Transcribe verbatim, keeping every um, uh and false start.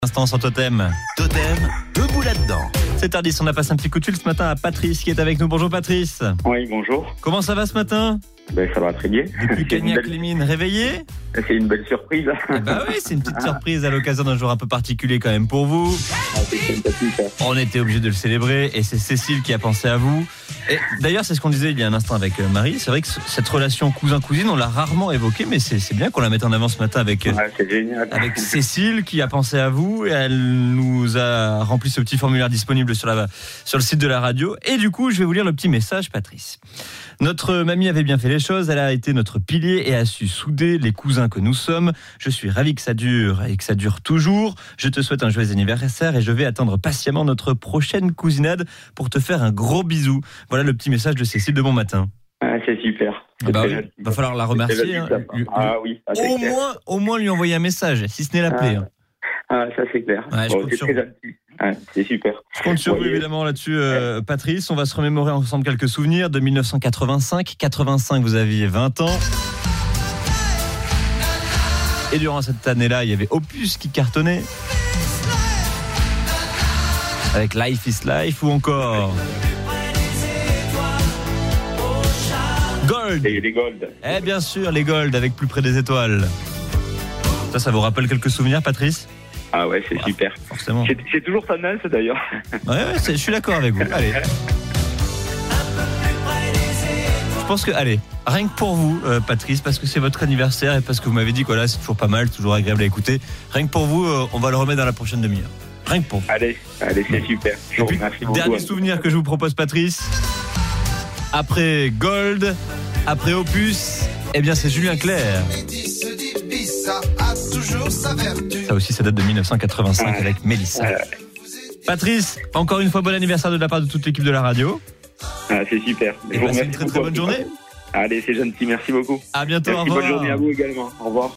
Instant sans totem. Totem, debout là-dedans. C'est tardis, on a passé un petit coup de fil ce matin à Patrice qui est avec nous. Bonjour Patrice. Oui, bonjour. Comment ça va ce matin? Ben, ça va très bien. Depuis Cagnac belle... les Mines, réveillé? C'est une belle surprise. Eh bah oui, c'est une petite surprise à l'occasion d'un jour un peu particulier quand même pour vous. Ah, c'est sympathique, hein. On était obligé de le célébrer et c'est Cécile qui a pensé à vous. Et d'ailleurs, c'est ce qu'on disait il y a un instant avec Marie. C'est vrai que cette relation cousin-cousine, on l'a rarement évoquée, mais c'est, c'est bien qu'on la mette en avant ce matin avec, Ouais, c'est génial. avec Cécile qui a pensé à vous. Et elle nous a rempli ce petit formulaire disponible sur, la, sur le site de la radio. Et du coup, je vais vous lire le petit message, Patrice. Notre mamie avait bien fait les choses. Elle a été notre pilier et a su souder les cousins que nous sommes. Je suis ravi que ça dure et que ça dure toujours. Je te souhaite un joyeux anniversaire et je vais attendre patiemment notre prochaine cousinade pour te faire un gros bisou. Voilà le petit message de Cécile de bon matin. Ah, c'est super. C'est bah très oui, gentil. va falloir la remercier. Hein. Lui, Ah oui, ça, c'est au, clair. moins, au moins lui envoyer un message, si ce n'est l'appeler. Ah, ah, ça c'est clair. Ouais, je Bon, compte c'est sur très vous. gentil. Ah, c'est super. Je compte sur vous Voyez. évidemment là-dessus, euh, Patrice. On va se remémorer ensemble quelques souvenirs de dix-neuf cent quatre-vingt-cinq. quatre-vingt-cinq, vous aviez vingt ans. Et durant cette année-là, il y avait Opus qui cartonnait. Avec Life is Life ou encore Gold. Et les Gold. Eh bien sûr, les Gold avec Plus près des étoiles. Ça, ça vous rappelle quelques souvenirs, Patrice? Ah ouais, c'est Ouais, super. Forcément. C'est, c'est toujours tendance d'ailleurs. Ouais, ouais, c'est- je suis d'accord avec vous. Allez. Je pense que, allez, rien que pour vous, euh, Patrice, parce que c'est votre anniversaire et parce que vous m'avez dit que voilà, c'est toujours pas mal, toujours agréable à écouter. Rien que pour vous, euh, on va le remettre dans la prochaine demi-heure. Rien que pour vous. Allez, allez, c'est super. Je Et vous puis, remercie beaucoup. dernier souvenir que je vous propose, Patrice. Après Gold, après Opus, eh bien c'est Julien Clerc. Ça aussi, ça date de dix-neuf cent quatre-vingt-cinq avec Mélissa. Euh, Patrice, encore une fois, bon anniversaire de la part de toute l'équipe de la radio. ah, c'est super. Je Et vous passez remercie une très très beaucoup. bonne journée. Allez, c'est gentil. Merci beaucoup. À bientôt, au Merci, revoir. bonne journée à vous également. Au revoir.